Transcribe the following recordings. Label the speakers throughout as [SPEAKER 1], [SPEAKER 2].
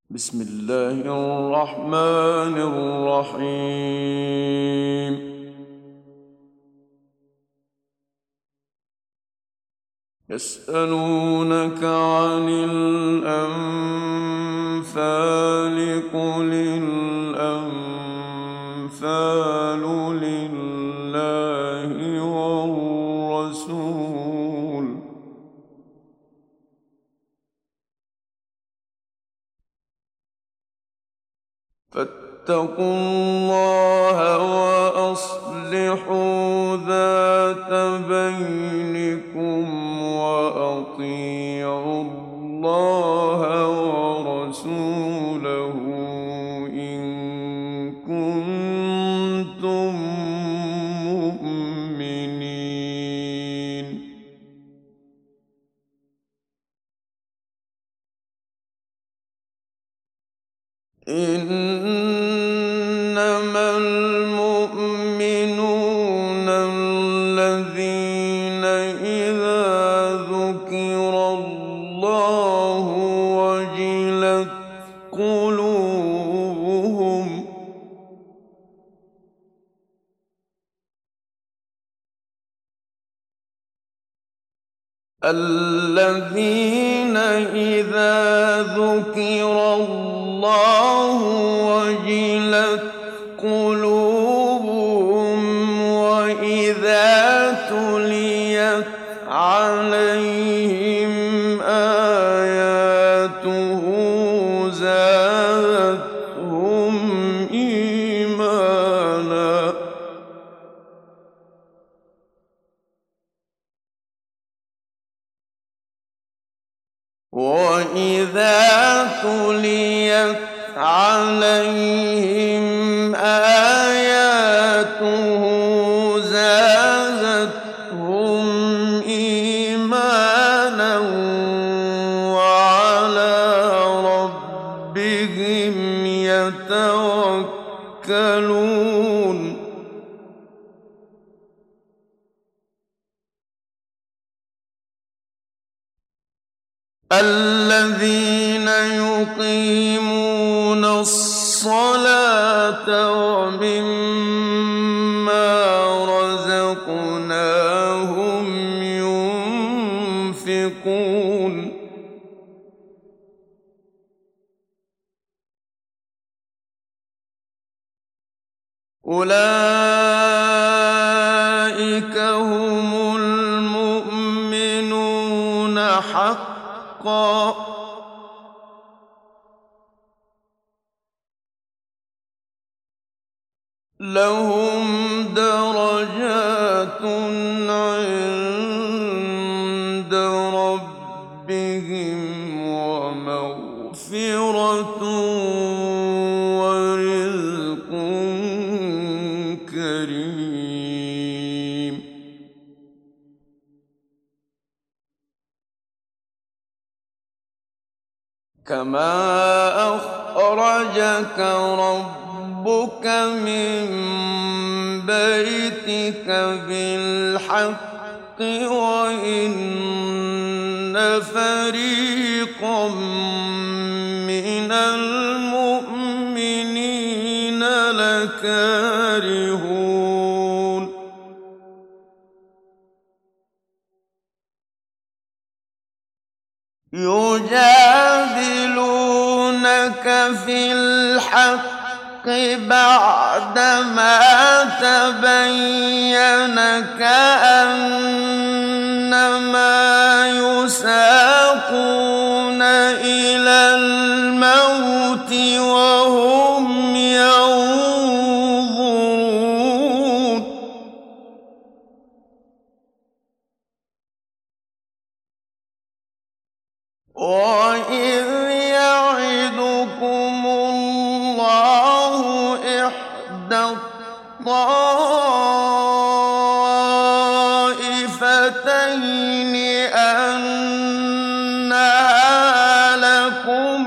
[SPEAKER 1] بسم الله الرحمن الرحيم. يسألونك عن الأنفال قل الأنفال لله والرسول فاتقوا الله وأصلحوا ذات بينكم وأطيعوا الله ورسوله إن كنتم مؤمنين. إنما المؤمنون الذين إذا ذكر الله وجلت قلوبهم الذين إذا ذكر الله وجلت قلوبهم وإذا تليت عليهم آياته زادتهم إيمانا وإذا تليت عليهم آياته زادتهم إيمانا وعلى ربهم يتوكلون. الذين يقيمون الصلاة ومما رزقناهم ينفقون. أولئك هم المؤمنون حقا لهم درجات عند ربهم ومغفرة ورزق كريم. كما أخرجك ربك من بيتك بالحق وإن فريقا من المؤمنين لكارهون. يجادلونك في الحق بعدما تبين كأنما يساقون إلى الموت وهم ينظرون. وإذ يعدكم الله إحدى الطائفتين أنها لكم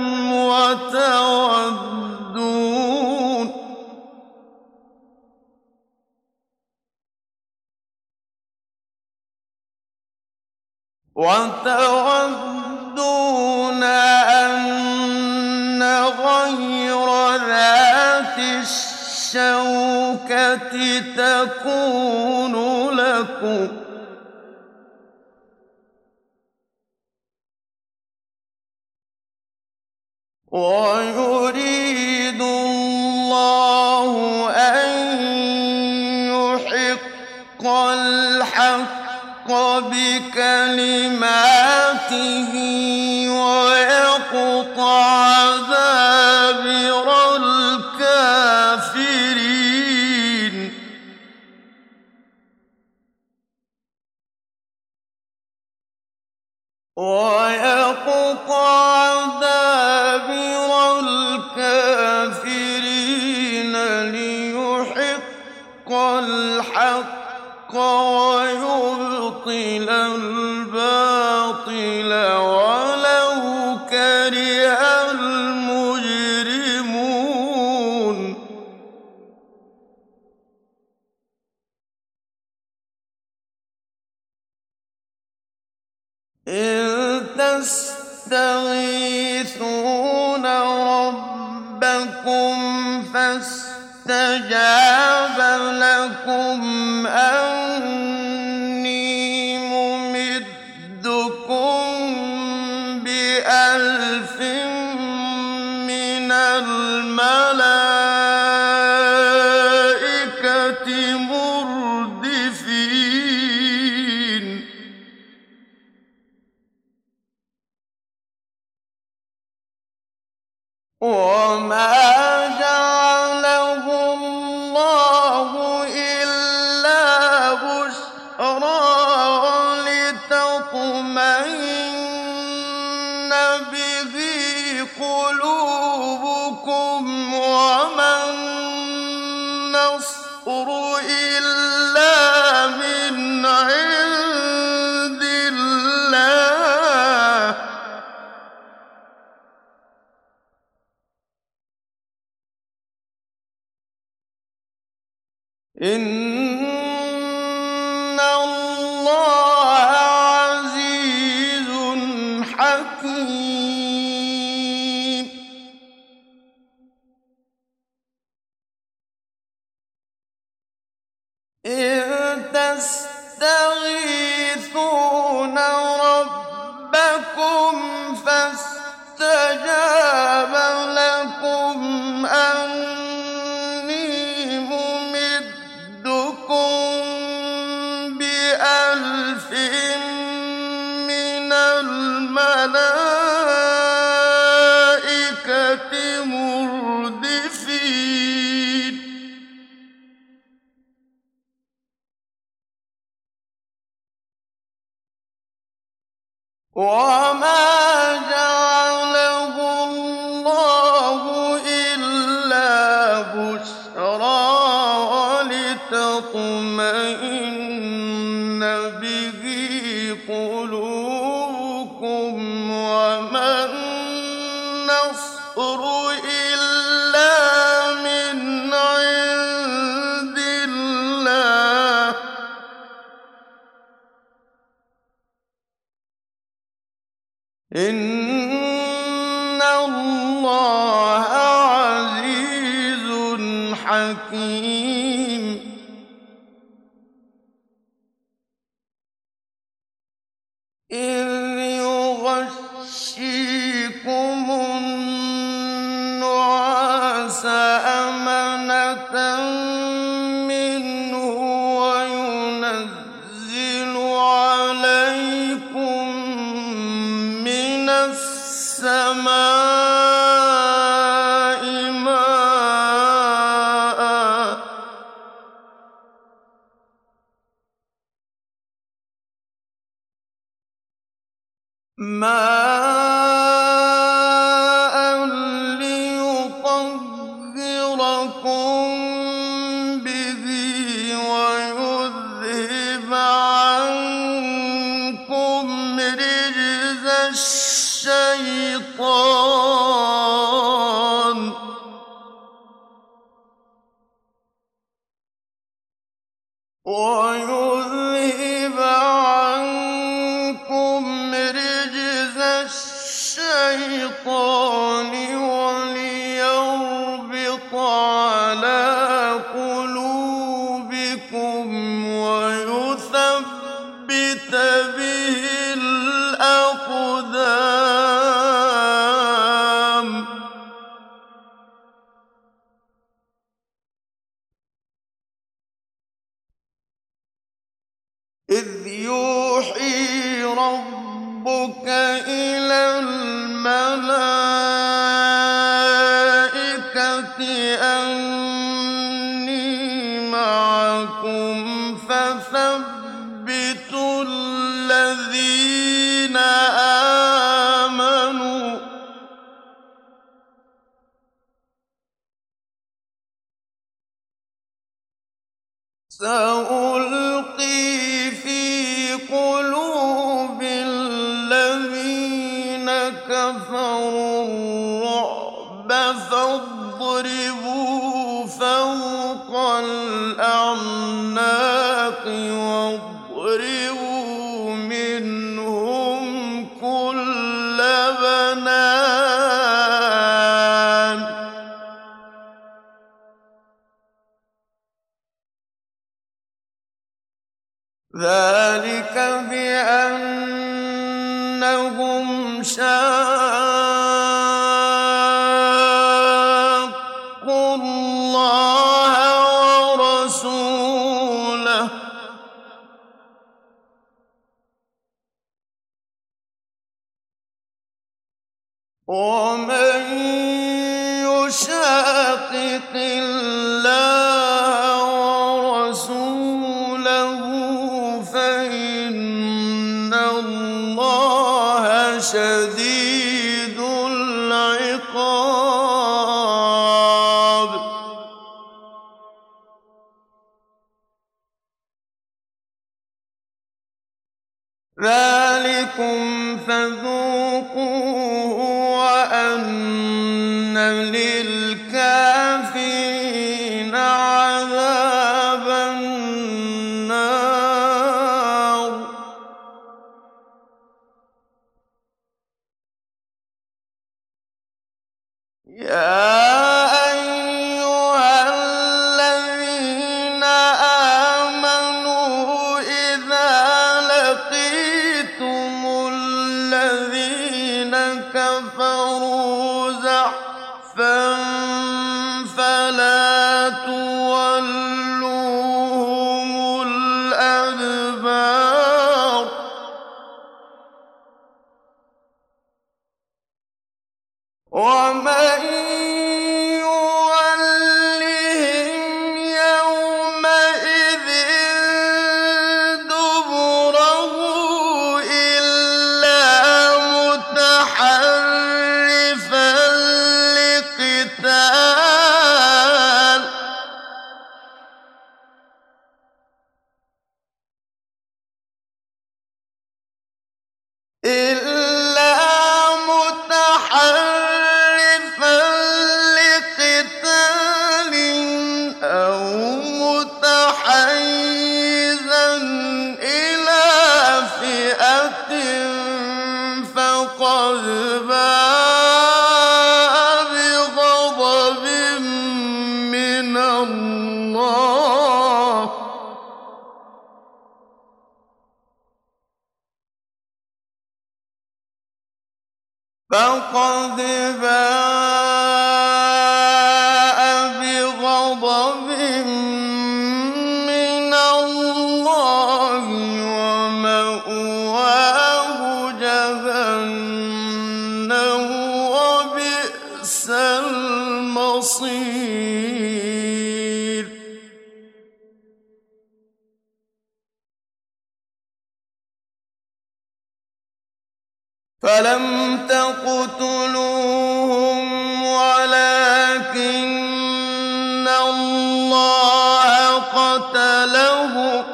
[SPEAKER 1] وتودون أن غَيْرَ ذَاتِ الشَّوْكَةِ تَكُونُ لَكُمْ ۖ وَيُرِيدُ اللَّهُ أَن يُحِقَّ الْحَقَّ بِكَلِمَاتِهِ وَيَقْطَعَ دَابِرَ الْكَافِرِينَ لِيُحِقَّ الْحَقَّ وَيُبْطِلَ الْبَاطِلَ وَلَوْ كَرِهَ الْمُجْرِمُونَ إِن تَسْتَغِيثُونَ رَبَّكُمْ فَاسْتَجَابَ لَكُمْ أَنِّي مُمِدُّكُم بِأَلْفٍ مِّنَ الْمَلَائِكَةِ مُرْدِفِينَ وَمَا جَعَلَهُ اللَّهُ إِلَّا بُشْرَىٰ وَلِتَطْمَئِنَّ بِهِ قُلُوبُكُمْ ۚ وَمَا النَّصْرُ إِلَّا مِنْ عِندِ اللَّهِ ۚ إِنَّ اللَّهَ عَزِيزٌ حَكِيمٌ إِذْ تَسْتَغِيثُونَ رَبَّكُمْ فَاسْتَجَابَ لَكُمْ أَنِّي مُمِدُّكُم بِأَلْفٍ مِّنَ الْمَلَائِكَةِ مُرْدِفِينَ وَمَا جَعَلَهُ اللَّهُ إِلَّا بُشْرَىٰ وَلِتَطْمَئِنَّ بِهِ قُلُوبُكُمْ ۚ وَمَا النَّصْرُ إِلَّا مِنْ عِندِ اللَّهِ ۚ إِنَّ اللَّهَ عَزِيزٌ حَكِيمٌ إِذْ يُغَشِّيكُمُ النُّعَاسَ أَمَنَةً مِّنْهُ وَيُنَزِّلُ عَلَيْكُم مِّنَ السَّمَاءِ مَاءً لِّيُطَهِّرَكُم بِهِ وَيُذْهِبَ عَنكُمْ رِجْزَ الشَّيْطَانِ ۖ وَلِتُرِيَ سألقي في قلوب الذين كفروا الرعب فاضربوا فوق الأعناق واضربوا منهم كل بنان ذلك بأنهم شاقوا الله ورسوله ومن يشاقق الله ورسوله فإن الله شديد العقاب ذلكم فذوقوه وأن للكافرين عذاب النار يا أيها الذين آمنوا إذا لقيتم الذين كفروا زحفا فلا تولوهم الأدبار ومن يولهم يومئذ دبره إلا متحرفا لقتال أو متحيزا إلى فئة فقد باء بغضب من الله فقد باء بغضب من الله ومأواه جهنم وبئس المصير فلم تقتلوهم ولكن الله قتلهم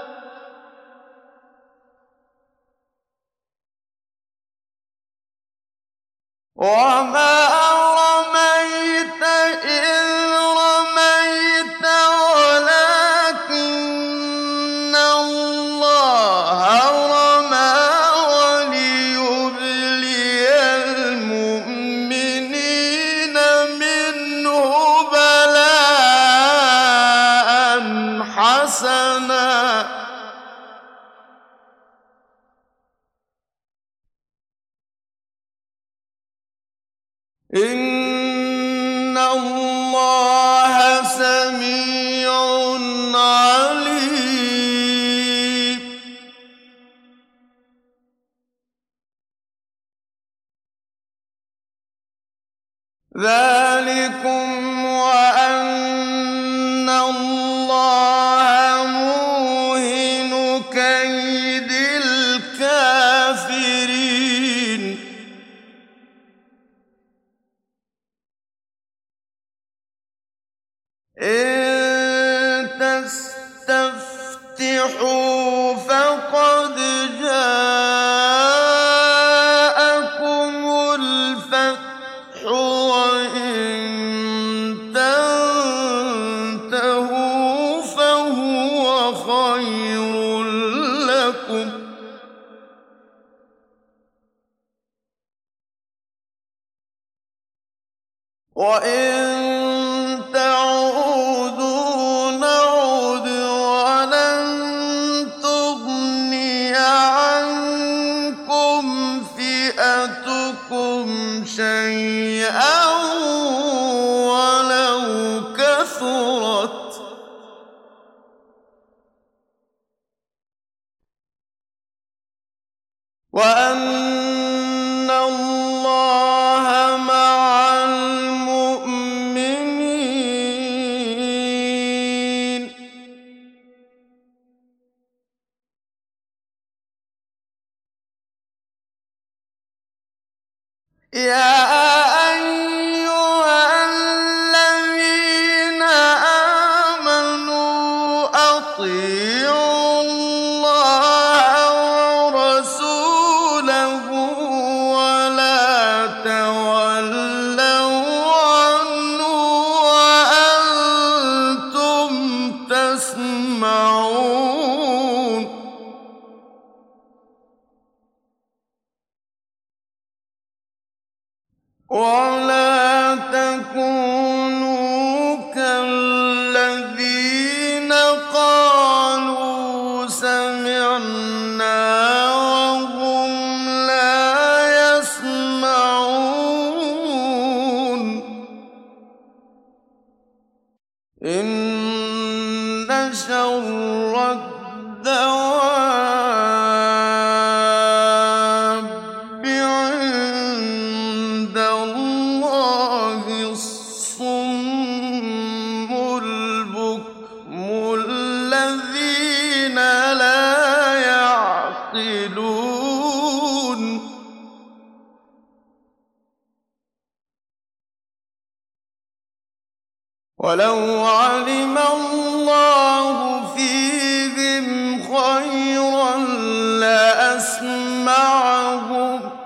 [SPEAKER 1] وما رميت إذ رميت ولكن الله رمى وليبلي المؤمنين منه بلاء حسنا إن الله سميع عليم ذلكم وأن الله موهن كيد الكافرين إن تُفْلِحُوا فَقَدْ جَاءَكُمُ الْفَتْحُ ۖ وَإِن تَنتَهُوا فَهُوَ خَيْرٌ لَّكُمْ ۖ وَإِن تَعُودُوا نَعُدْ وَلَن تُغْنِيَ عَنكُمْ فِئَتُكُمْ شَيْئًا وَلَوْ كَثُرَتْ ۚ وَأَنَّ اللَّهَ مَعَ الْمُؤْمِنِينَ. يَا أَيُّهَا الَّذِينَ آمَنُوا أَطِيعُوا اللَّهَ وَرَسُولَهُ وَلَا تَوَلَّوْا عَنْهُ وَأَنتُمْ تَسْمَعُونَ. وَلَا تَكُونُوا كَالَّذِينَ قَالُوا سَمِعْنَا وَهُمْ لَا يَسْمَعُونَ. إِنَّ شَرَّ الدَّوَابِّ عِندَ اللَّهِ الصُّمُّ الْبُكْمُ الَّذِينَ لَا يَعْقِلُونَ. وَلَوْ عَلِمَ اللَّهُ فِيهِمْ خَيْرًا لَّأَسْمَعَهُمْ ۖ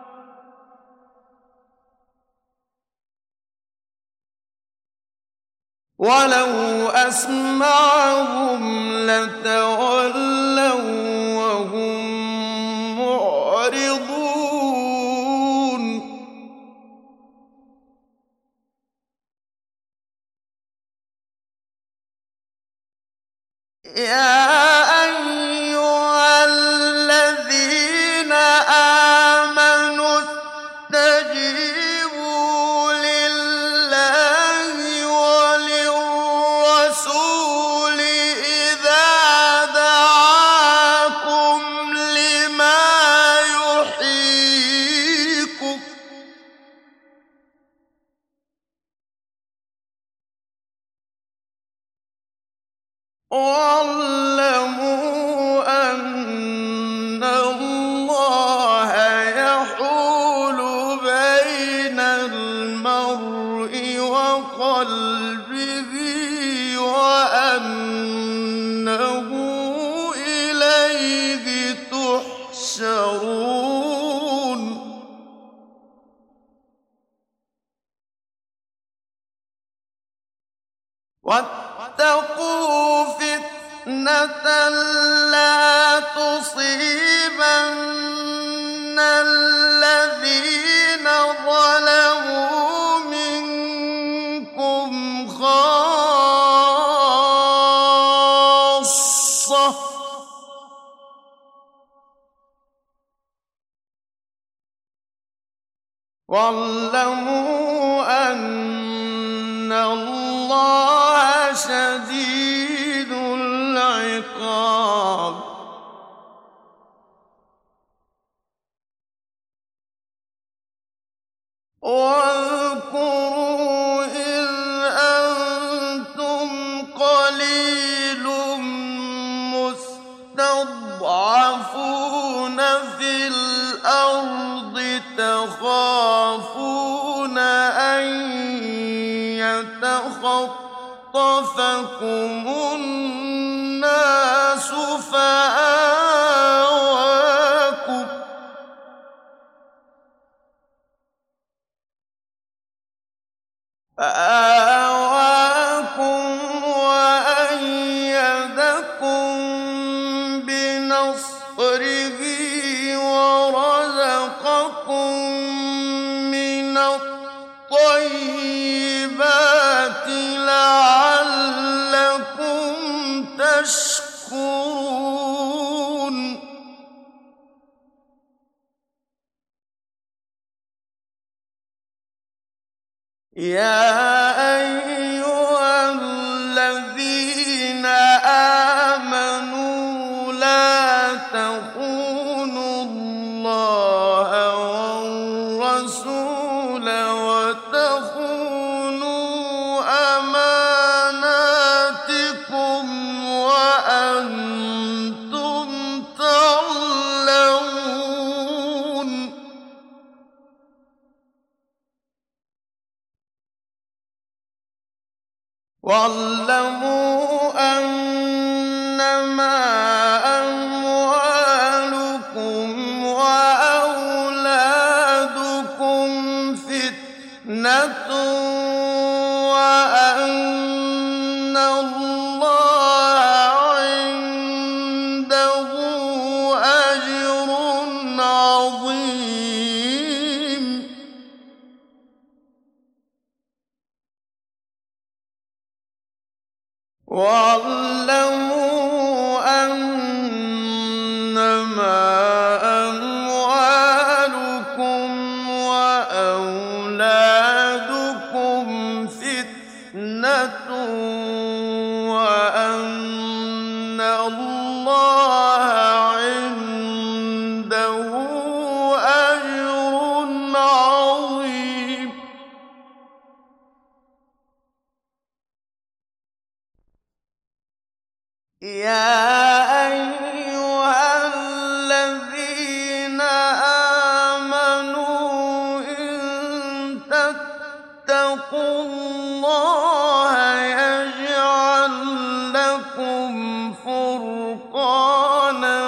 [SPEAKER 1] وَلَوْ أَسْمَعَهُمْ لَتَوَلَّوا وَّهُم مُّعْرِضُونَ. يَا أَيُّهَا الَّذِينَ آمَنُوا اسْتَجِيبُوا لِلَّهِ وَلِلرَّسُولِ إِذَا دَعَاكُمْ لِمَا يُحْيِيكُمْ ۖ وَاعْلَمُوا أَنَّ اللَّهَ يَحُولُ بَيْنَ الْمَرْءِ وَقَلْبِهِ وَأَنَّهُ إِلَيْهِ تُحْشَرُونَ. وَاتَّقُوا فِتْنَةً لَّا تُصِيبَنَّ الَّذِينَ ظَلَمُوا مِنكُمْ خَاصَّةً ۖ وَاعْلَمُوا أَنَّ اللَّهَ شَدِيدُ الْعِقَابِ. وَاذْكُرُوا إِذْ أَنتُمْ قَلِيلٌ مُّسْتَضْعَفُونَ فِي الْأَرْضِ تَخَافُونَ أَن يَتَخَطَّفَكُمُ خَطَّفَكُمُ النَّاسُ فَآوَاكُمْ وَأَيَّدَكُم بِنَصْرِهِ وَرَزَقَكُم مِّنَ الطَّيِّبَاتِ لَعَلَّكُمْ تَشْكُرُونَ يَا أَيُّهَا الَّذِينَ آمَنُوا لَا تَخُونُوا اللَّهَ وَالرَّسُولَ وَتَخُونُوا أَمَانَاتِكُمْ وَأَنتُمْ تَعْلَمُونَ وَاعْلَمُوا أَنَّمَا أَمْوَالُكُمْ وَأَوْلَادُكُمْ فِتْنَةٌ وَأَنَّ اللَّهَ عِندَهُ أَجْرٌ عَظِيمٌ وَاعْلَمُوا أَنَّمَا أَمْوَالُكُمْ وَأَوْلَادُكُمْ فِتْنَةٌ وَأَنَّ اللَّهَ عِندَهُ أَجْرٌ عَظِيمٌ يَا أَيُّهَا الَّذِينَ آمَنُوا إِن تَتَّقُوا اللَّهَ يَجْعَل لَّكُمْ فُرْقَانًا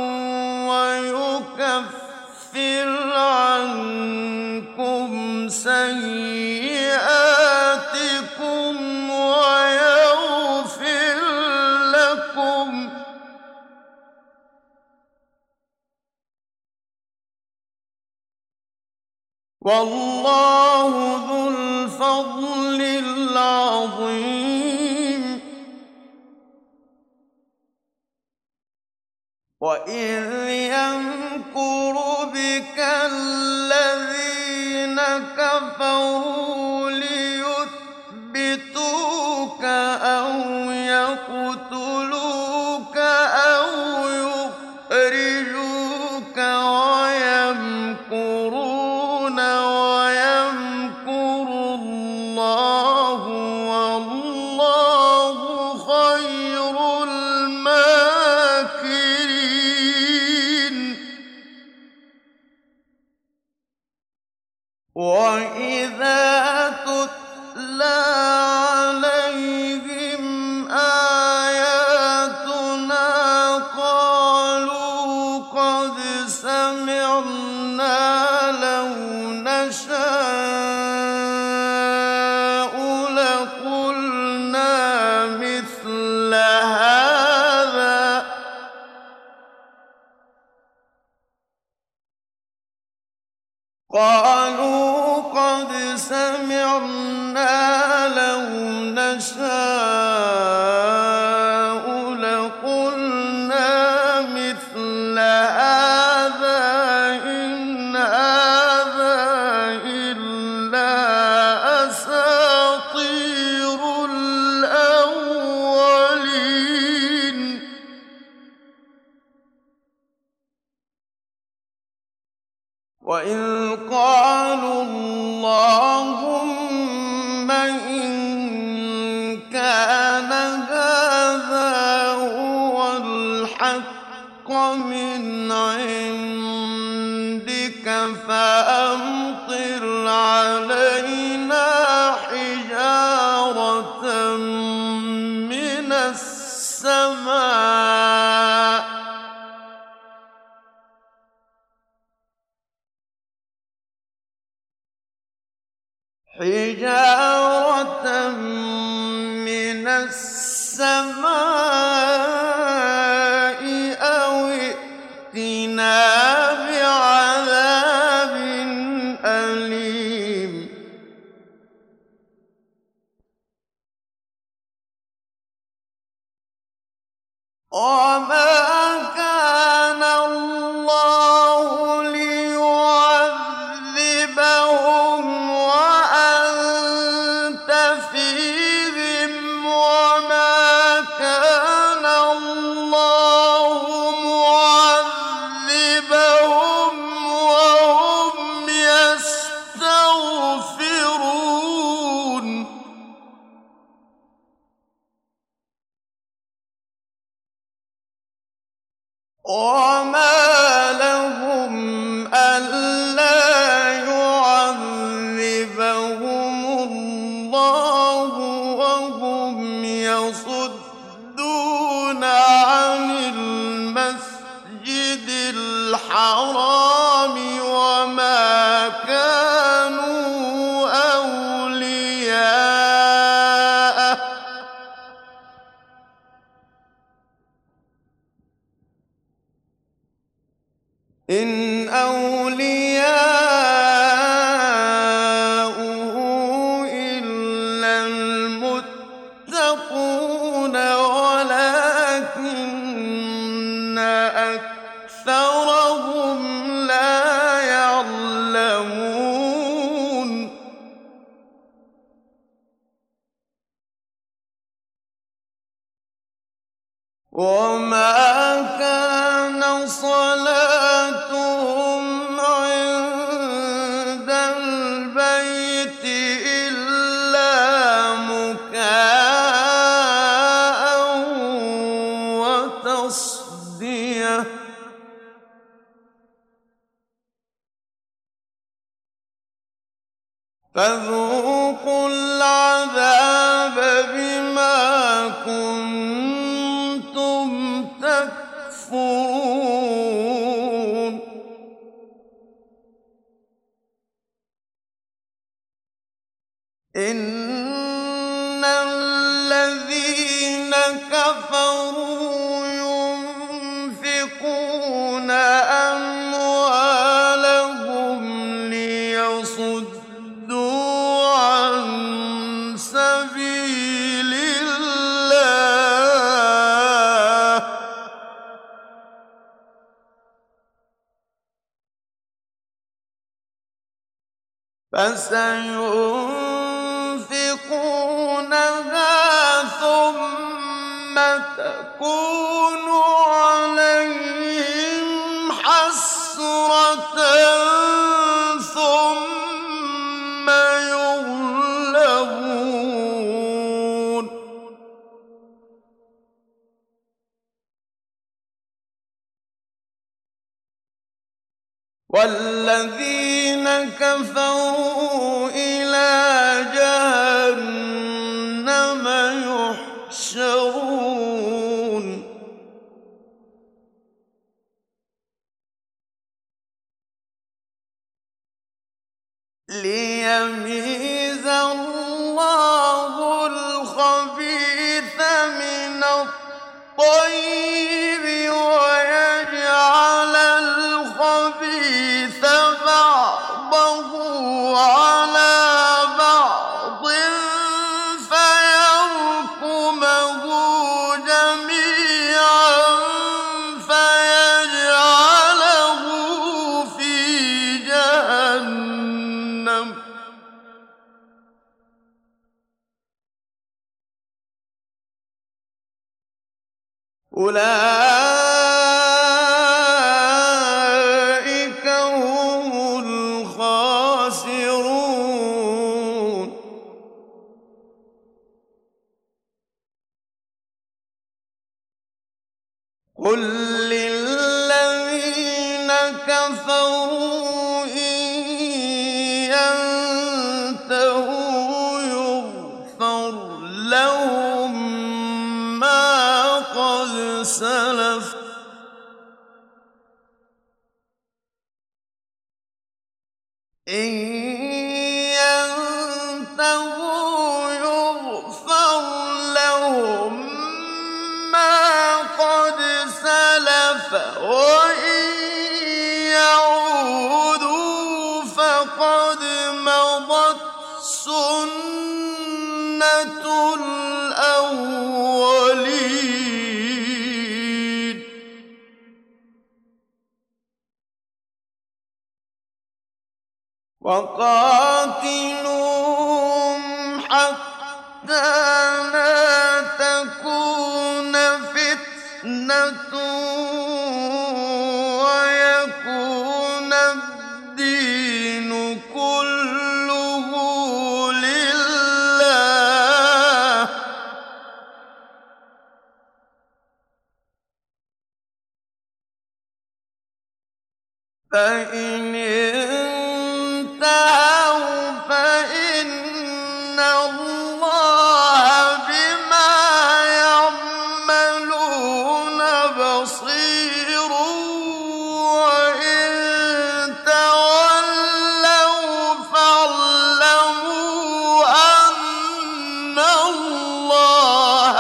[SPEAKER 1] وَيُكَفِّرْ عَنكُمْ سَيِّئَاتِكُمْ وَيَغْفِرْ لَكُمْ وَاللَّهُ ذُو الْفَضْلِ الْعَظِيمِ وَإِذْ يَمْكُرُ بِكَ الَّذِينَ كَفَرُوا لِيُثْبِتُوكَ أَوْ يَقْتُلُوكَ أَوْ يُخْرِجُوكَ وَيَمْكُرُونَ وَيَمْكُرُ اللَّهُ وَاللَّهُ خَيْرُ الْمَاكِرِينَ وَإِذَا تُتْلَىٰ عَلَيْهِمْ آيَاتُنَا قَالُوا قَدْ سَمِعْنَا لَوْ نَشَاءُ لَقُلْنَا مِثْلَ هَٰذَا إِنْ هَٰذَا إِلَّا أَسَاطِيرُ الْأَوَّلِينَ وَإِذْ قَالُوا اللَّهُمَّ إِن كَانَ هَٰذَا هُوَ الْحَقَّ مِنْ عِندِكَ فَأَمْطِرْ عَلَيْنَا حِجَارَةً حِجَارَةً مِّنَ السَّمَاءِ أَوْ ائْتِنَا بِعَذَابٍ أَلِيمٍ وَمَا كَانَ اللَّهُ لِيُعَذِّبَهُمْ وَأَنتَ فِيهِمْ وَمَا كَانَ اللَّهُ مُعَذِّبَهُمْ وَهُمْ يَسْتَغْفِرُونَ وَمَا لَهُمْ أَلَّا يُعَذِّبَهُمُ اللَّهُ وَهُمْ يَصُدُّونَ عَنِ الْمَسْجِدِ الْحَرَامِ وَمَا كَانُوا أَوْلِيَاءَهُ إِنْ أَوْلِيَاؤُهُ إِلَّا الْمُتَّقُونَ وَلَٰكِنَّ أَكْثَرَهُمْ لَا يَعْلَمُونَ وَمَا كَانَ صَلَاتُهُمْ عِندَ الْبَيْتِ إِلَّا مُكَاءً وَتَصْدِيَةً فَذُوقُوا الْعَذَابَ بِمَا كُنتُمْ تَكْفُرُونَ إِنَّ الَّذِينَ كَفَرُوا يُنفِقُونَ أَمْوَالَهُمْ لِيَصُدُّوا عَن سَبِيلِ اللَّهِ فَسَيُنفِقُونَهَا ثُمَّ تَكُونُ عَلَيْهِمْ حَسْرَةً ثُمَّ يُغْلَبُونَ وَالَّذِينَ كَفَرُوا إِلَىٰ جَهَنَّمَ يُحْشَرُونَ لِيَمِيزَ اللَّهُ الْخَبِيثَ مِنَ الطَّيِّبِ وَيَجْعَلَ الْخَبِيثَ بَعْضَهُ عَلَىٰ بَعْضٍ فَيَرْكُمَهُ جَمِيعًا فَيَجْعَلَهُ فِي جَهَنَّمَ أُولَٰئِكَ هُمُ الْخَاسِرُونَ قُل لِّلَّذِينَ كَفَرُوا إِن يَنتَهُوا يُغْفَرْ لَهُم مَّا قَدْ سَلَفَ إِن يغفر لهم ما قد سلف وإن يعودوا فقد مضت سنة الأولين وقاتلوهم حتى لا تكون فتنة ويكون الدين كله لله فإن انتهوا فإن الله بما يعملون بصير وإن تولوا فاعلموا أن الله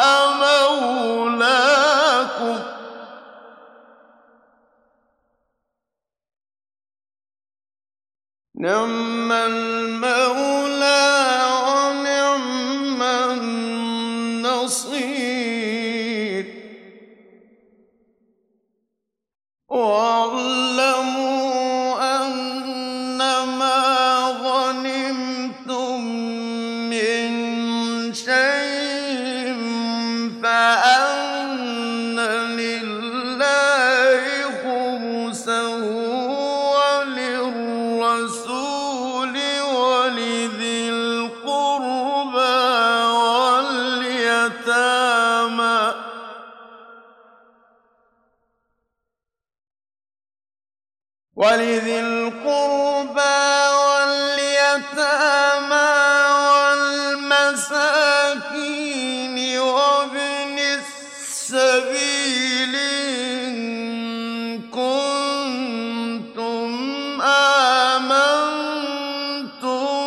[SPEAKER 1] مولاكم نعم المولى ونعم النصير واعلموا أنما غنمتم من شيء فأن لله خمسه وللرسول ولذي القربى واليتامى والمساكين وابن السبيل إن كنتم آمنتم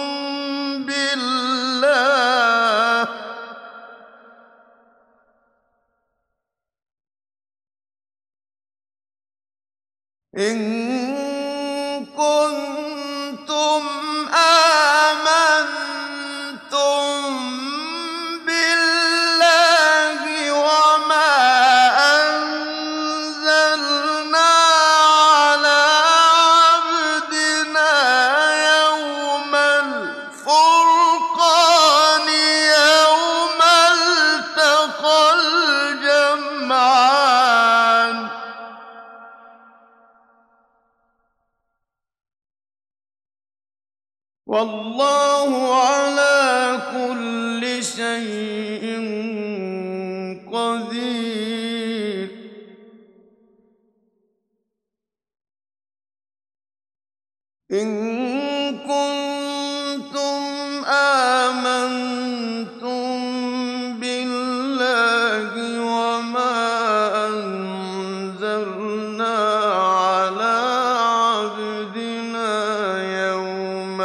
[SPEAKER 1] بالله إن كنتم آمنتم بالله وما أنزلنا على عبدنا يوم الفرقان يوم التقى الجمعان والله على كل شيء قدير إن كنتم آمنتم بالله وما أنزلنا على عبدنا يوم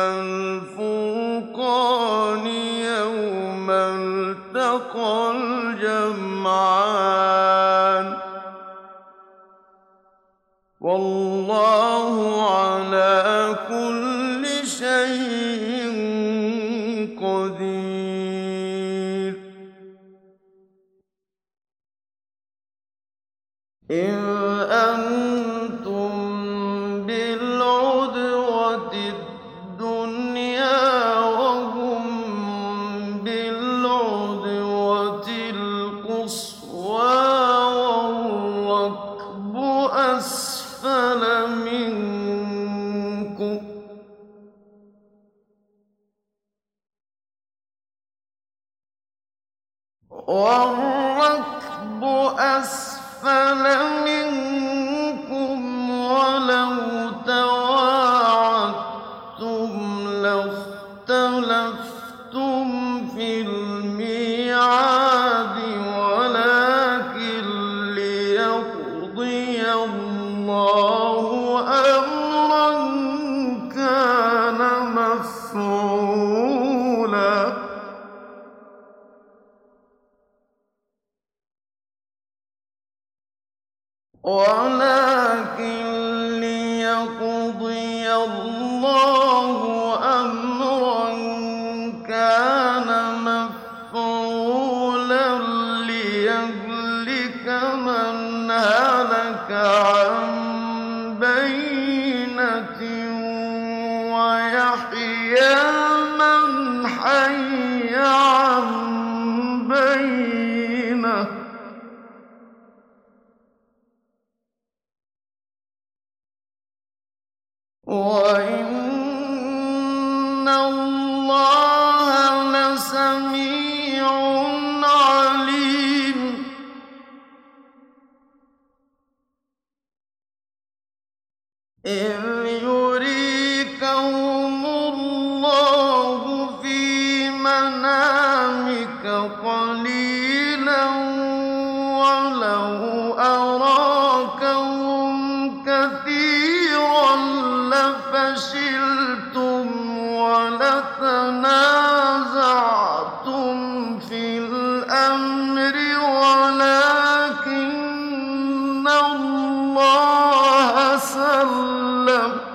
[SPEAKER 1] الفرقان يوم التقى الجمعان والله على كل شيء قدير إذ أنتم بالعدوة الدنيا وهم بالعدوة القصوى والركب أسفل منكم ولو تواعدتم لاختلفتم في الميعاد ولكن ليقضي الله أمرا كان مفعولا وَلَٰكِن لِّيَقْضِيَ اللَّهُ أَمْرًا كَانَ مَفْعُولًا لِّيَهْلِكَ مَنْ هَلَكَ عَن بَيِّنَةٍ وَيَحْيَىٰ مَنْ حَيَّ عَن بَيِّنَةٍ ۗ وَإِنَّ اللَّهَ لَسَمِيعٌ عَلِيمٌ إِذْ يُرِيكَهُمُ اللَّهُ فِي مَنَامِكَ قَلِيلًا وَلَوْ أَرَاكَهُمْ كَثِيرًا لَّفَشِلْتُمْ وَلَتَنَازَعْتُمْ فِي الْأَمْرِ وَلَٰكِنَّ اللَّهَ سَلَّمَ ۗ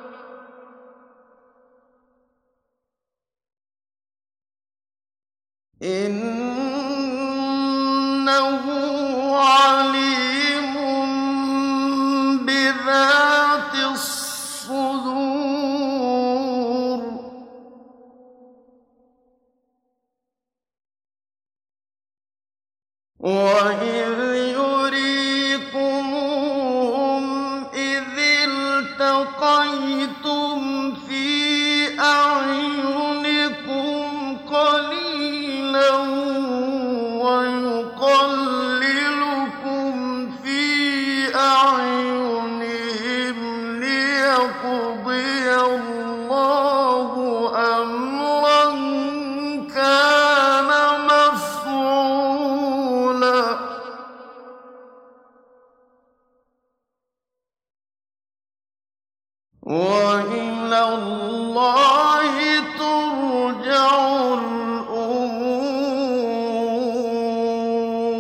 [SPEAKER 1] إِنَّهُ عَلِيمٌ بِذَاتِ الصُّدُورِ وَإِذْ يُرِيكُمُوهُمْ إِذِ الْتَقَيْتُمْ فِي أَعْيُنِكُمْ قَلِيلًا وَيُقَلِّلُكُمْ فِي أَعْيُنِهِمْ لِيَقْضِيَ اللَّهُ أَمْرًا كَانَ مَفْعُولًا ۗ وَإِلَى اللَّهِ تُرْجَعُ الْأُمُورُ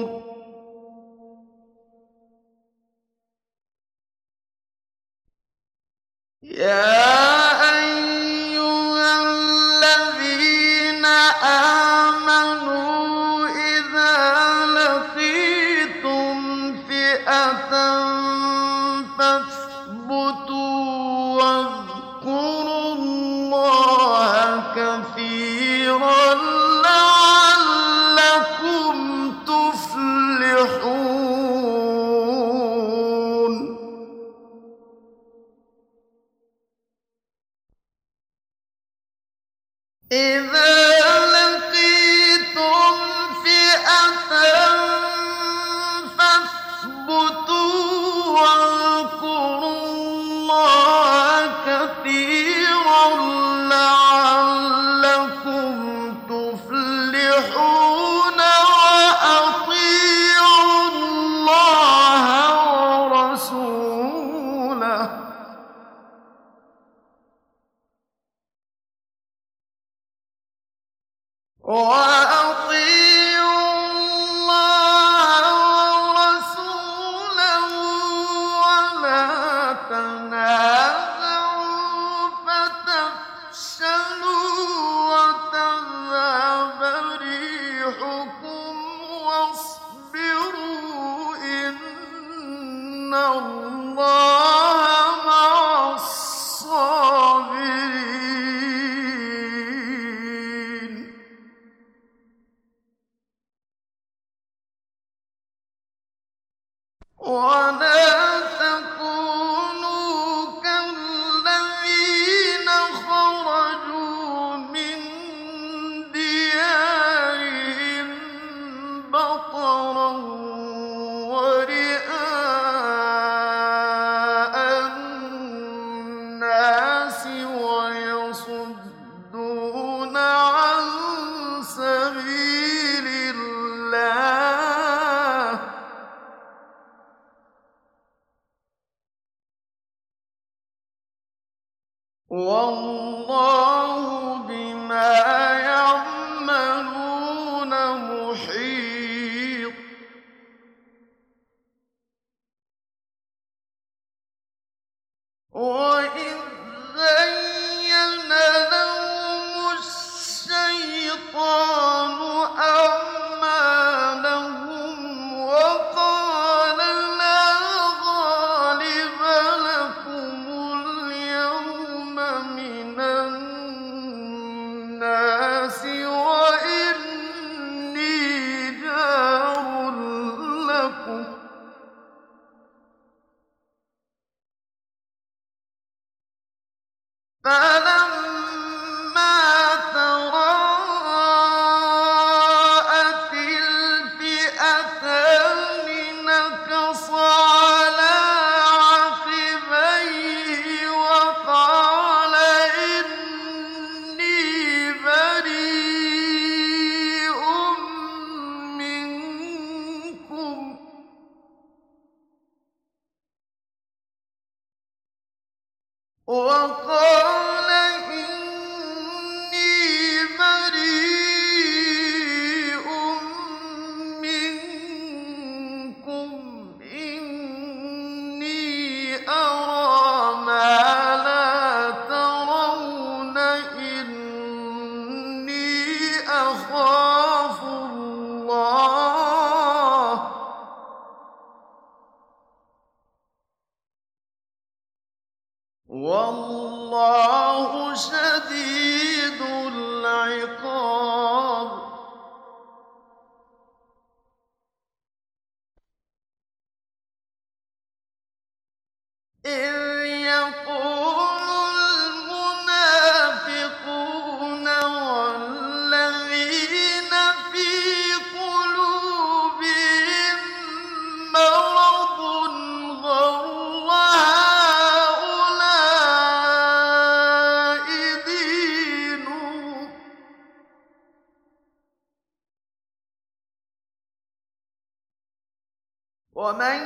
[SPEAKER 1] يَا أَيُّهَا الَّذِينَ آمَنُوا إِذَا لَقِيتُمْ فِئَةً فَاثْبُتُوا وَاذْكُرُوا اللَّهَ كَثِيرًا لَّعَلَّكُمْ تُفْلِحُونَ إِذَا لَقِيتُمْ فِئَةً فَاثْبُتُوا وَاذْكُرُوا اللَّهَ كَثِيرًا لَّعَلَّكُمْ تُفْلِحُونَ وَأَطِيعُوا اللَّهَ وَرَسُولَهُ وَلَا تَنَازَعُوا فَتَفْشَلُوا وَتَذْهَبَ رِيحُكُمْ وَاصْبِرُوا ۚ إِنَّ اللَّهَ مَعَ الصَّابِرِينَ وَلَا تَكُونُوا كَالَّذِينَ خَرَجُوا مِن دِيَارِهِم بَطَرًا وَرِئَاءَ النَّاسِ وَيَصُدُّونَ عَن سَبِيلِ اللَّهِ الشَّيْطَانُ أَعْمَالَهُمْ وَقَالَ لَا غَالِبَ لَكُمُ الْيَوْمَ مِنَ النَّاسِ وَإِنِّي جَارٌ لَّكُمْ ۖ فَلَمَّا تَرَاءَتِ الْفِئَتَانِ نَكَصَ عَلَىٰ عَقِبَيْهِ وَقَالَ إِنِّي بَرِيءٌ مِّنكُمْ إِنِّي أَرَىٰ مَا لَا تَرَوْنَ إِنِّي أَخَافُ اللَّهَ ۚ وَاللَّهُ شَدِيدُ الْعِقَابِ. إِذْ يَقُولُ الْمُنَافِقُونَ وَالَّذِينَ فِي قُلُوبِهِم مَّرَضٌ غَرَّ هَٰؤُلَاءِ دِينُهُمْ ۗ وَمَن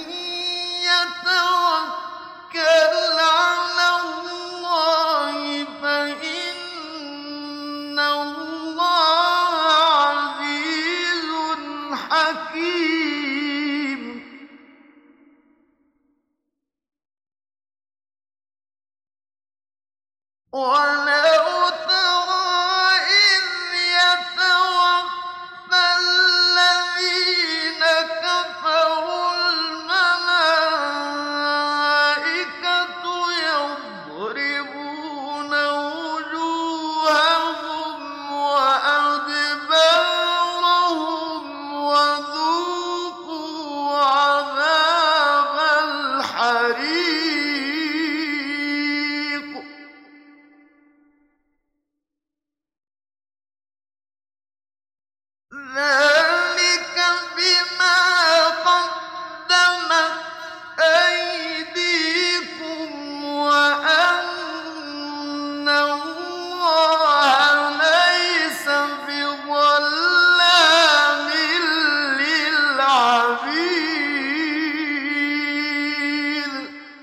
[SPEAKER 1] يَتَوَكَّلْ عَلَى اللَّهِ فَإِنَّ اللَّهَ عَزِيزٌ حَكِيمٌ. وَلَوْ تَرَىٰ إِذْ يَتَوَفَّى الَّذِينَ كَفَرُوا الْمَلَائِكَةُ يَضْرِبُونَ وُجُوهَهُمْ وَأَدْبَارَهُمْ وَذُوقُوا عَذَابَ الْحَرِيقِ. ذَٰلِكَ بِمَا قَدَّمَتْ أَيْدِيكُمْ وَأَنَّ اللَّهَ لَيْسَ بِظَلَّامٍ لِّلْعَبِيدِ.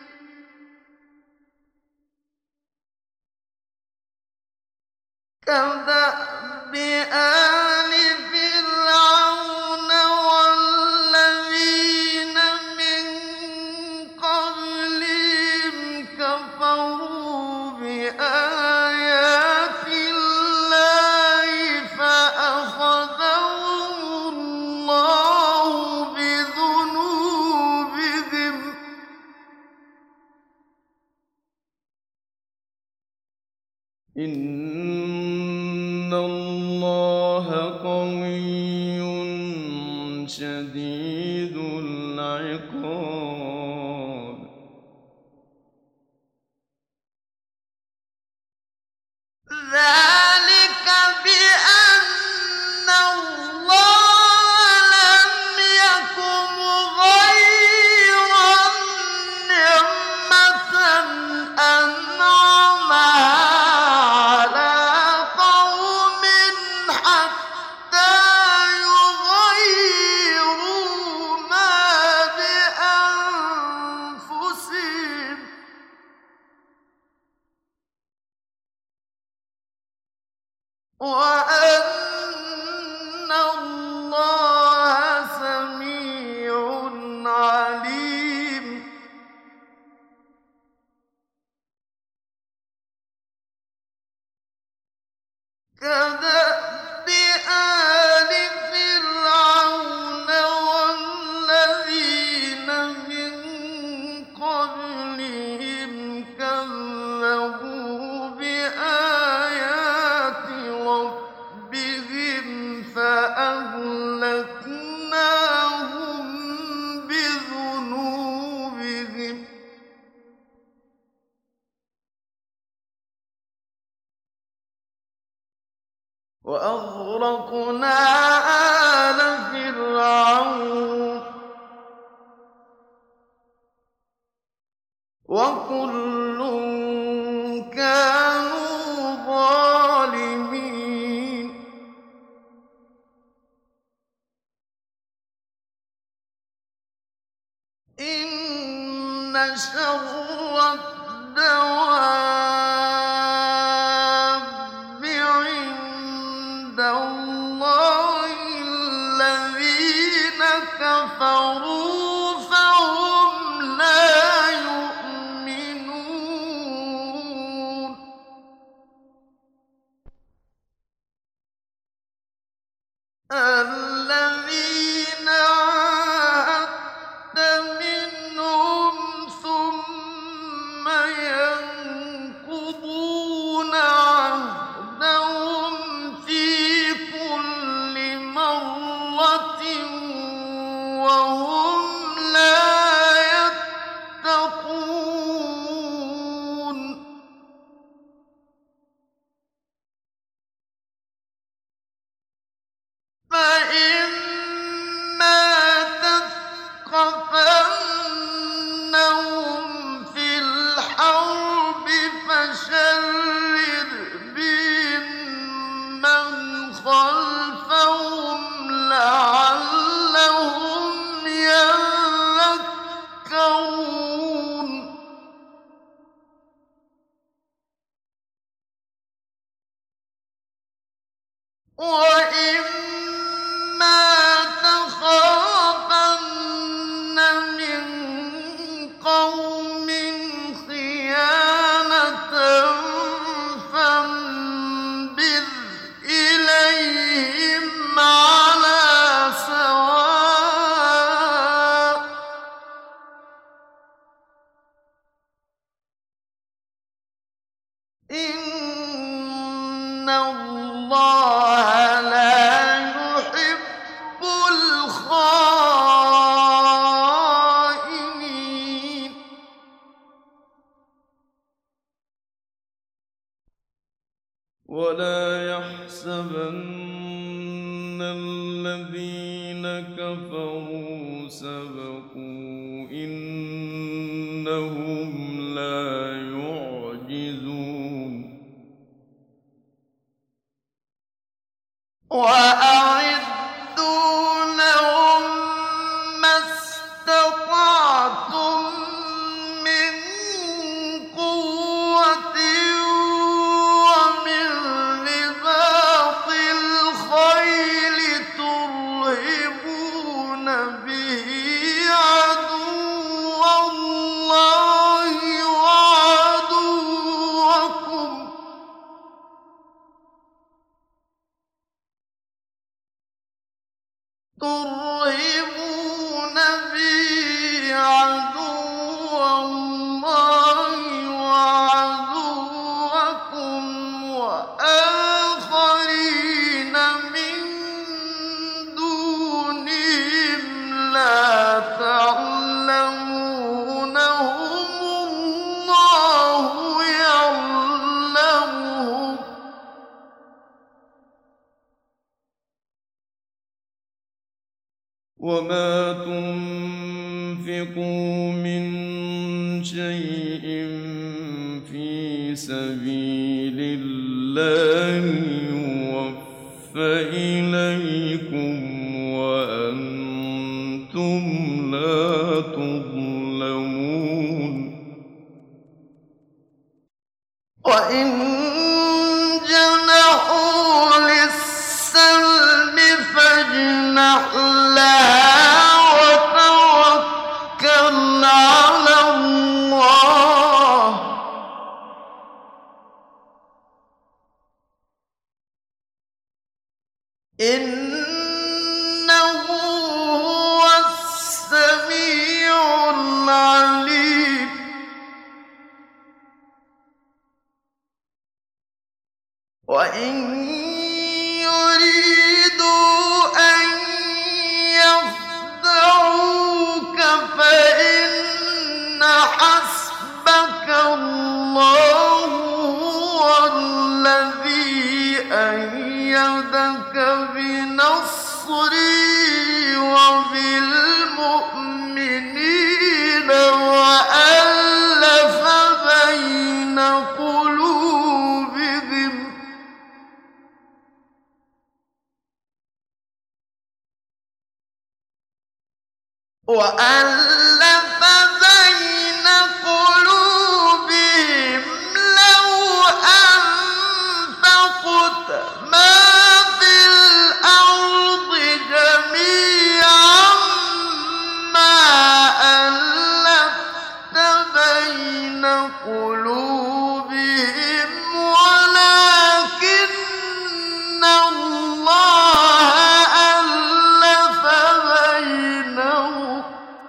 [SPEAKER 1] كَدَأْبِ آلِ فِرْعَوْنَ وَالَّذِينَ مِن قَبْلِهِمْ كَفَرُوا بِآيَاتِ اللَّهِ فَأَخَذَهُمُ اللَّهُ بِذُنُوبِهِمْ ۗ إِنَّ اللَّهَ قَوِيٌّ شَدِيدُ الْعِقَابِ. ذَٰلِكَ بِأَنَّ اللَّهَ لَمْ يَكُ مُغَيِّرًا نِّعْمَةً أَنْعَمَهَا عَلَىٰ قَوْمٍ حَتَّىٰ وأغرقنا آل فرعون وكل كانوا ظالمين إن شر الدواب عند الله الذين كفروا فهم لا يؤمنون الذين عاهدت منهم ثم ينقضون عهدهم في كل مرة وهم لا يتقون فإما تثقفنهم في الحرب فشرد بهم من خلفهم لعلهم يذكرون وإما تخافن من قوم خيانة فانبذ إليهم على سواء إن الله لا يحب الخائنين ولا يحسبن الذين كفروا سبقوا إنهم لا يعجزون وأعدوا لهم ما استطعتم من قوة ومن رباط الخيل ترهبون به عدو الله وعدوكم ترهبون به عدو الله وعدوكم وآخرين من دونهم لا تعلمونهم الله يعلمهم وما تنفقوا من شيء في سبيل الله يوفى إليكم وأنتم لا تظلمون وإن جنحوا للسلم فاجنح لها وتوكل على الله إنه هو السميع العليم وإن يريدوا أن يخدعوك فإن حسبك الله هو الذي أيدك به بنصري وبالمؤمنين وألف بين قلوبهم لو أنفقت ما في الأرض جميعا ما ألفت بين قلوبهم ولكن الله ألف بينهم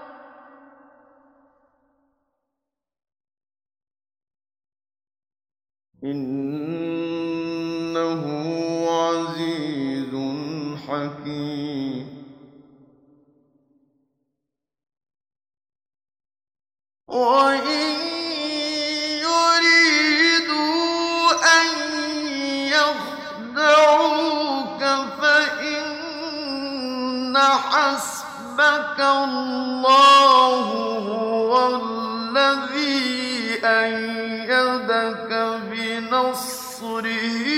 [SPEAKER 1] إنه عزيز حكيم وإن يريدوا أن يخدعوك فإن حسبك الله هو الذي أيدك بنصره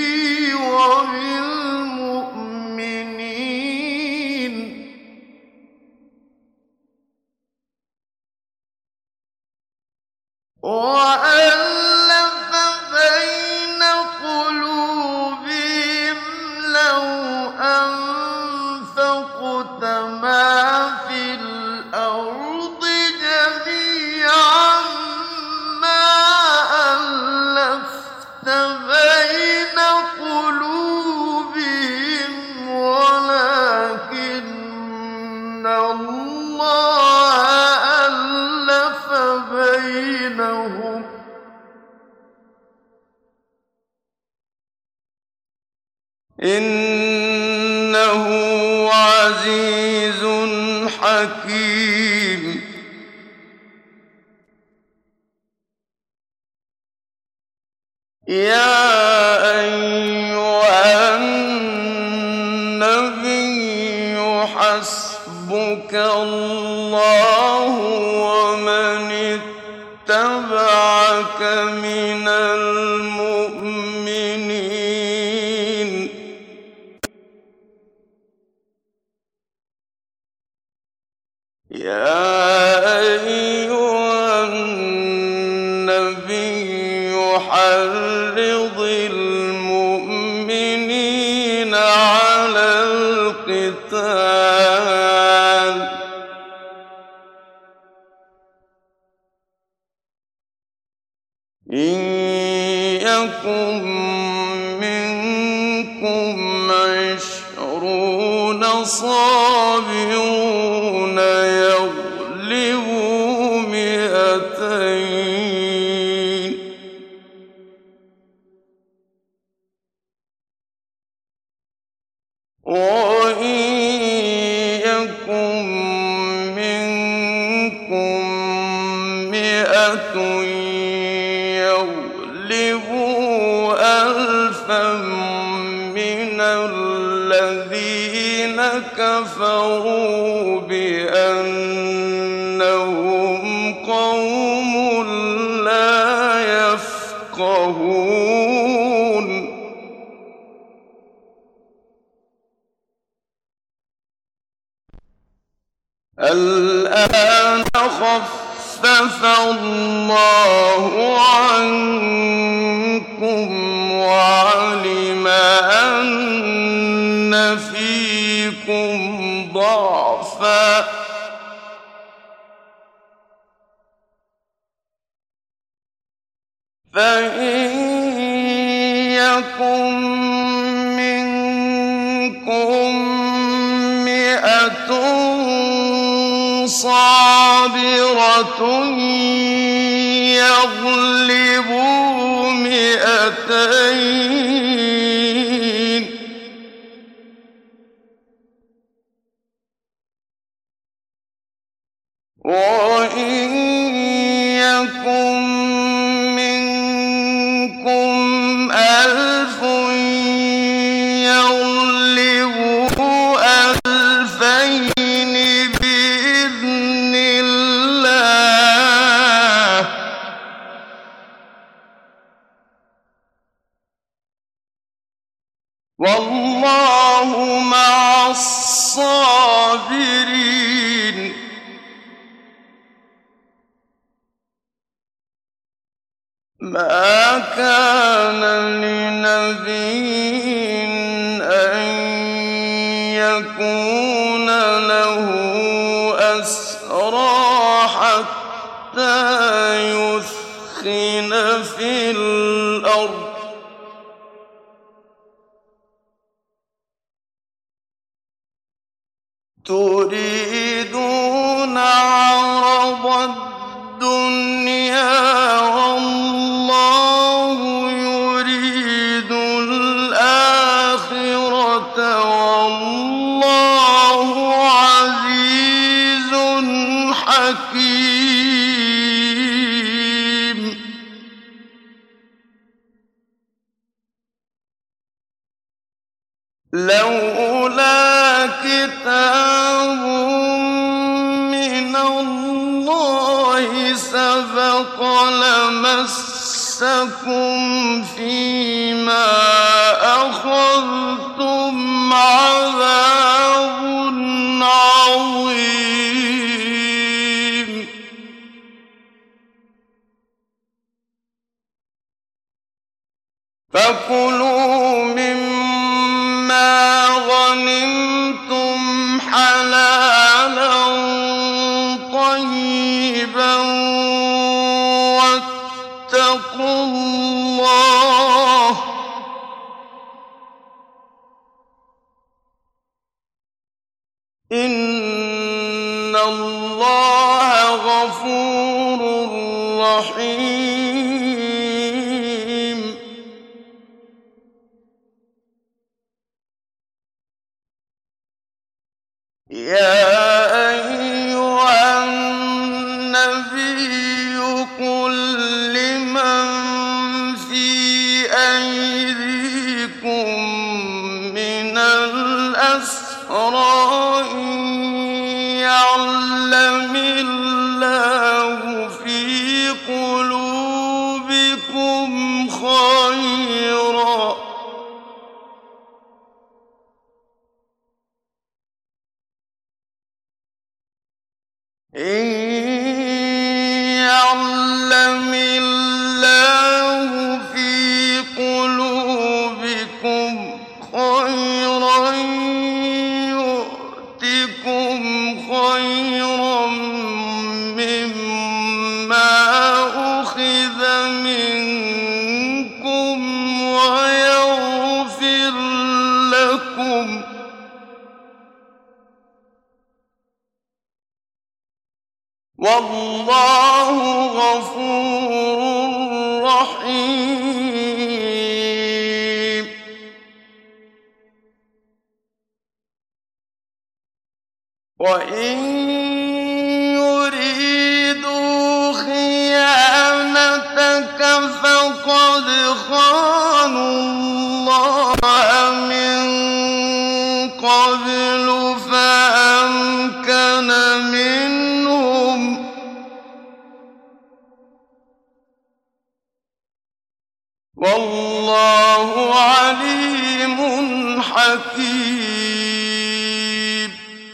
[SPEAKER 1] وبالمؤمنين وألف بين قلوبهم لو أنفقت ما في الأرض جميعا ما ألفت بين قلوبهم ولكن الله ألف بينهم إنه عزيز حكيم يا أيها النبي حسبك الله ومن اتبعك من المؤمنين يا أيها النبي حرض المؤمنين على القتال إن يكن منكم 20 صابرون يغلبوا 200 وإن يكن منكم 100 يغلبوا 1000 من الذين كفروا بأنهم قوم لا يفقهون الآن خفف الله عنكم وعلم أن فيكم ضعفا فإن يكن منكم 100 صابرة يغلبوا 200 وإن يكن منكم 1000 يغلبوا وَاللَّهُ مَعَ الصَّابِرِينَ مَا كَانَ لِنَبِيٍّ أَن يَكُونَ لَهُ أَسْرَىٰ حَتَّىٰ يُثْخِنَ فِي الْأَرْضِ ۚ تُرِيدُونَ عَرَضَ الدُّنْيَا وَاللَّهُ يُرِيدُ الْآخِرَةَ ۗ وَاللَّهُ عَزِيزٌ حَكِيمٌ لولا كتاب من الله سبق لمسكم فيما أخذتم عذاب عظيم فكلوا مما غنمتم حلالا طيبا واتقوا الله إن الله غفور رحيم يا أيها النبي قل لمن في أيديكم من الأسرى إن يعلم الله في قلوبكم خيرا إن يعلم الله في قلوبكم خيرا يؤتكم خيرا مما أخذ منكم ويغفر لكم والله غفور رحيم وإن يريدوا خيانتك فقد خانوا الله من قبل فأمكن منهم والله عليم حكيم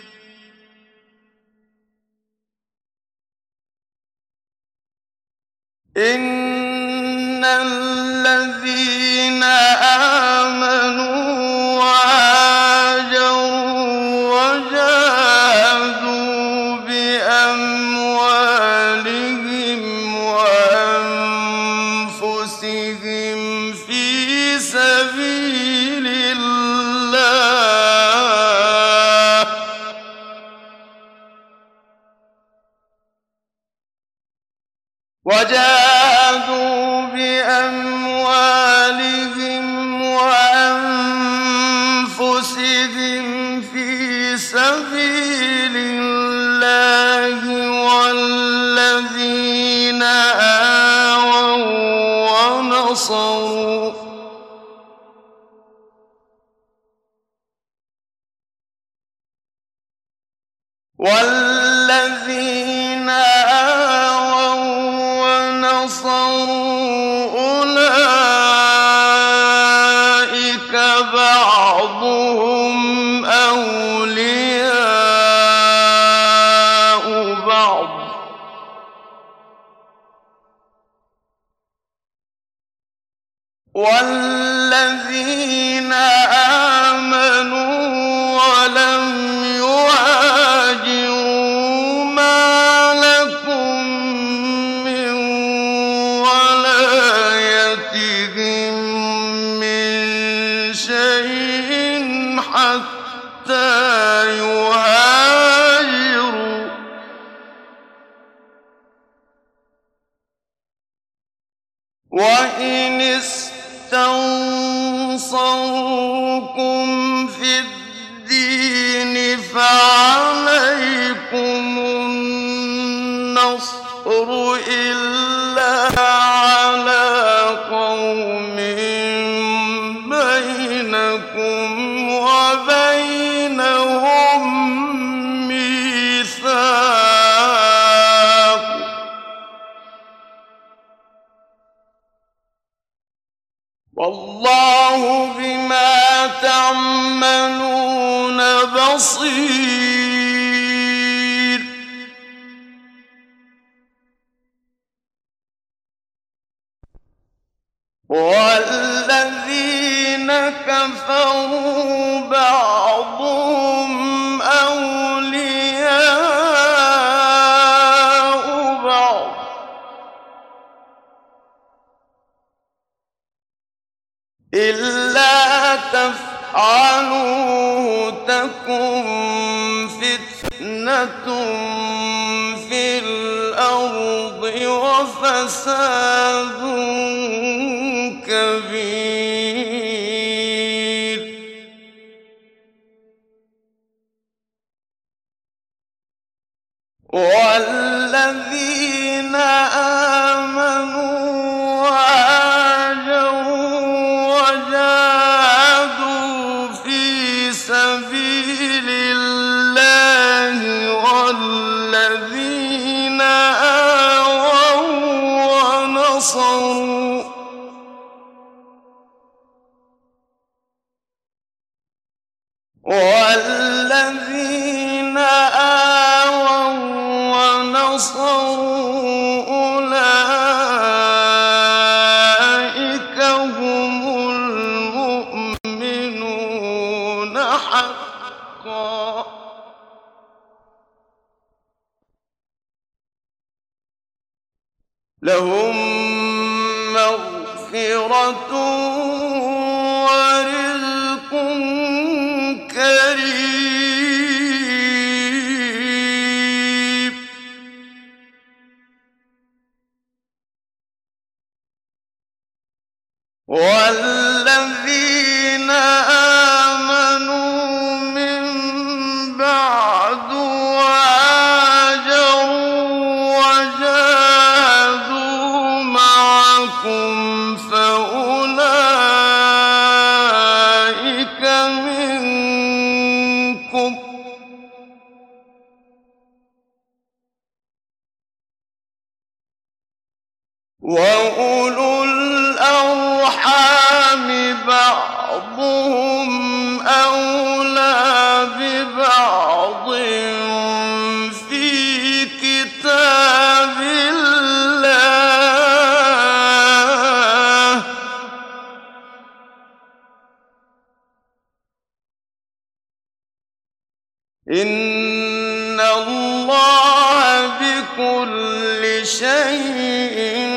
[SPEAKER 1] إن الذين آمنوا وهاجروا وجاهدوا بأموالهم وأنفسهم في سبيل الله والذين آووا ونصروا أولئك بعض أَوْلِيَاءُ بَعْضٍ ۚ وَالَّذِينَ آمَنُوا وَلَمْ يُهَاجِرُوا مَا لَكُم مِّن وَلَايَتِهِم مِّن شَيْءٍ حَتَّىٰ يُهَاجِرُوا ۚ وَإِنِ اسْتَنصَرُوكُمْ فِي الدِّينِ فَعَلَيْكُمُ النَّصْرُ إِلَّا عَلَىٰ قَوْمٍ بَيْنَكُمْ وَبَيْنَهُم مِّيثَاقٌ ۗ وَاللَّهُ بِمَا تَعْمَلُونَ بَصِيرٌ. وَالَّذِينَ كَفَرُوا بَعْضُهُمْ أَوْلِيَاءُ بَعْضٍ ۚ إِلَّا تَفْعَلُوهُ تَكُن فِتْنَةٌ فِي الْأَرْضِ وَفَسَادٌ كَبِيرٌ. وَالَّذِينَ آمَنُوا وَهَاجَرُوا وَجَاهَدُوا فِي سَبِيلِ اللَّهِ وَالَّذِينَ آوَوا ونصروا أُولَٰئِكَ هُمُ الْمُؤْمِنُونَ حَقًّا ۚ لَّهُم مَّغْفِرَةٌ وَرِزْقٌ كَرِيمٌ. وَالَّذِينَ آمَنُوا مِن بَعْدُ وَهَاجَرُوا وَجَاهَدُوا مَعَكُمْ فَأُولَٰئِكَ مِنكُمْ ۚ وَأُولُو الْأَرْحَامِ بَعْضُهُمْ أَوْلَىٰ بِبَعْضٍ فِي كِتَابِ اللَّهِ ۗ إِنَّ اللَّهَ بِكُلِّ شَيْءٍ